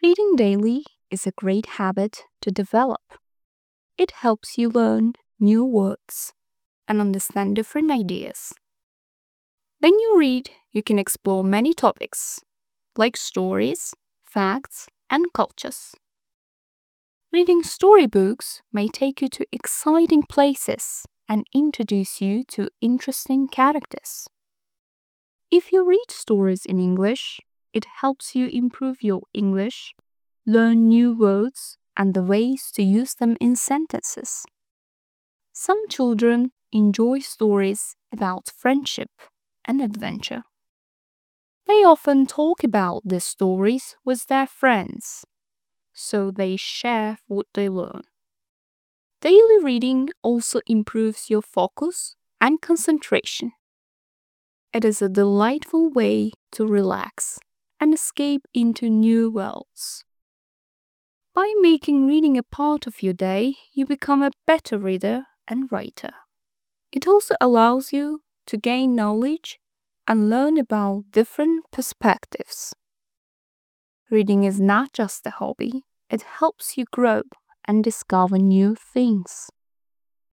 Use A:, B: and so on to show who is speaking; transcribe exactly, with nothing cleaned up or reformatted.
A: Reading daily is a great habit to develop. It helps you learn new words and understand different ideas. When you read, you can explore many topics, like stories, facts, and cultures. Reading storybooks may take you to exciting places and introduce you to interesting characters. If you read stories in English, it helps you improve your English, learn new words, and the ways to use them in sentences. Some children enjoy stories about friendship and adventure. They often talk about these stories with their friends, so they share what they learn. Daily reading also improves your focus and concentration. It is a delightful way to relax and escape into new worlds. By making reading a part of your day, you become a better reader and writer. It also allows you to gain knowledge and learn about different perspectives. Reading is not just a hobby, it helps you grow and discover new things.